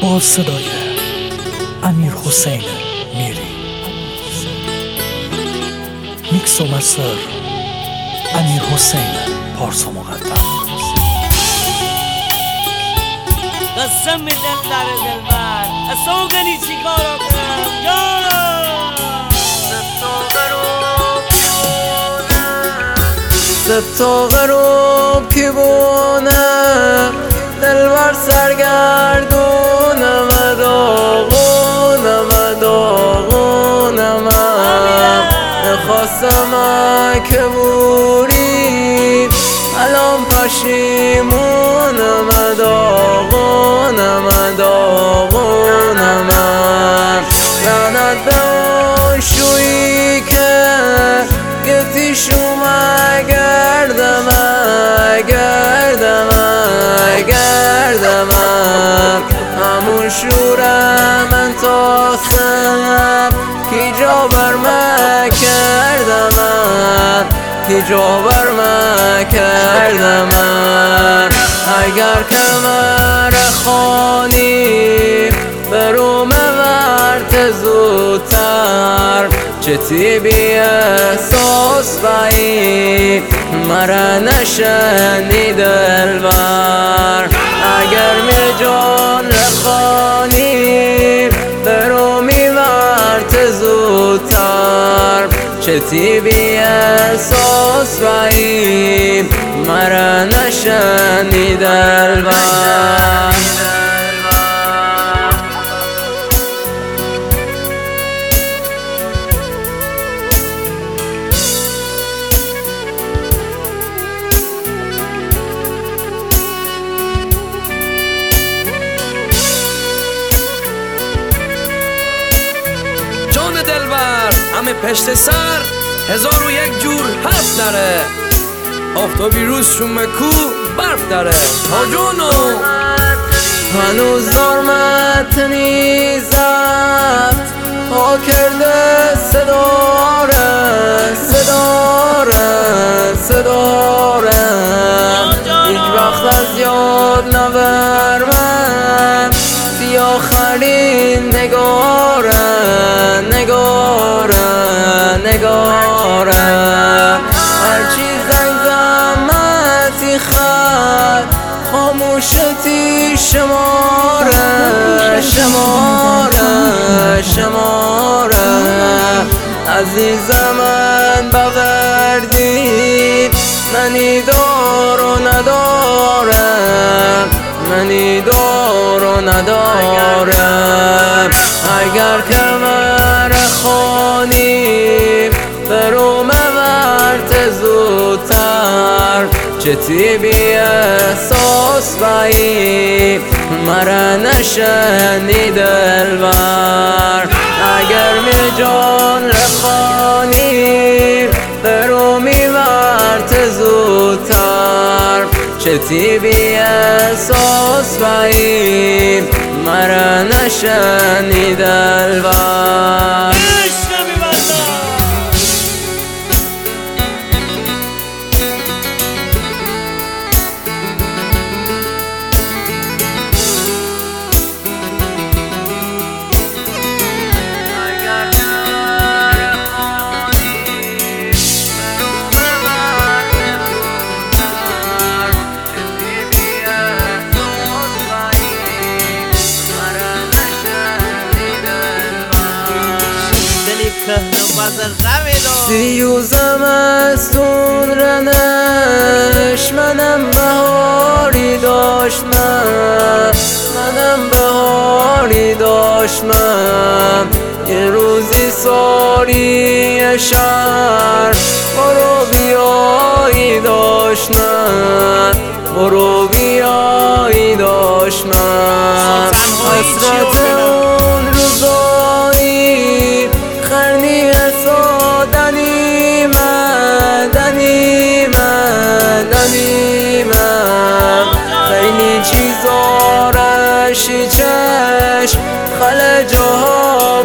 با صدای امیر حسین میری، میکس و مستر امیر حسین پارسا مقدم. قسم دل در دلبر اصوگنی چی کارا کنم جانم ستا غروب کی بونه دلبر سرگردونم داغونم نخواستم که بوری الان پشیمونم داغونم لعنت به اون شویی که یه پیشوم گردم همون شورم انتاستم کی جا بر من کردم اگر کمر خانی بروم ورد زودتر چتی بی احساس بایی مرا نشنی دلبر اگر می جان رخانی برومی ورد زودتر چتی بی احساس بایی مرا نشنی دلبر جان دلبر همه پشت سر 1001 جور حرف داره آفتابی روز شومه کو برف داره تا جانو هنوز دارمت نیزد ها کرده صداره هیچ وقت از یاد نبرمم تی آخرین نگاره هرچی زنگ زمتی خط خاموشتی شماره عزیزم من بغردی منی دار و ندارم اگر کمر خانی بروم ورد زودتر چتی بی احساس بایی مرا نشنی دلبر اگر می جان رخانی برومی ورد زودتر چتی بی احساس بایی مرا نشنی دلبر سیوزم از تون رنش منم بهاری داشتم یه روزی ساری شهر برو بیایی داشتم حسرت اون روزایی خرنی دنی من خیلی چیزا رشی چشم خله جاها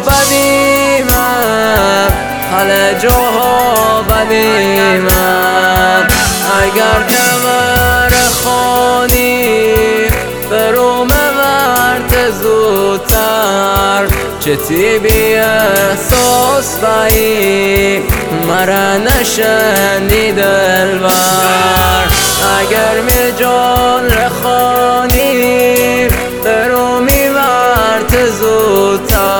بدی من اگر کمر خانی بروم ورد زود چه بی احساس بایی مرا نشنی دلبر اگر می جان رخانی برو میورد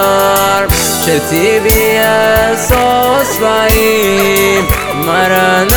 زودتر چه بی احساس بایی مرا